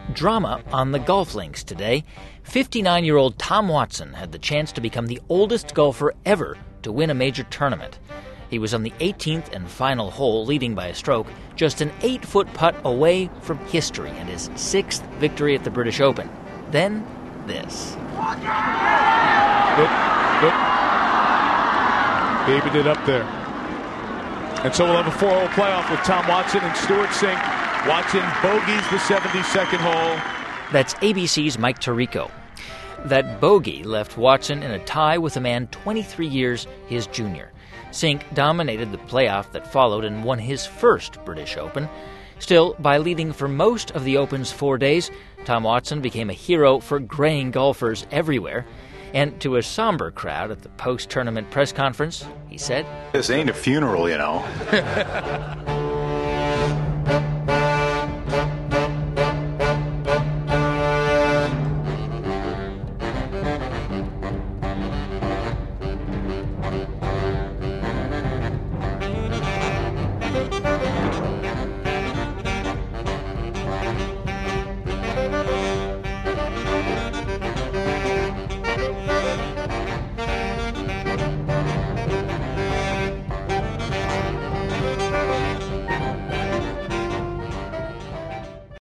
Drama on the golf links today. 59-year-old Tom Watson had the chance to become the oldest golfer ever to win a major tournament. He was on the 18th and final hole, leading by a stroke, just an 8-foot putt away from history and his 6th victory at the British Open. Then, this. Nope. David it up there. And so we'll have a 4-hole playoff with Tom Watson and Stuart Sink. Watson bogeys the 72nd hole. That's ABC's Mike Tirico. That bogey left Watson in a tie with a man 23 years his junior. Sink dominated the playoff that followed and won his first British Open. Still, by leading for most of the Open's 4 days, Tom Watson became a hero for graying golfers everywhere. And to a somber crowd at the post-tournament press conference, he said, "This ain't a funeral, you know."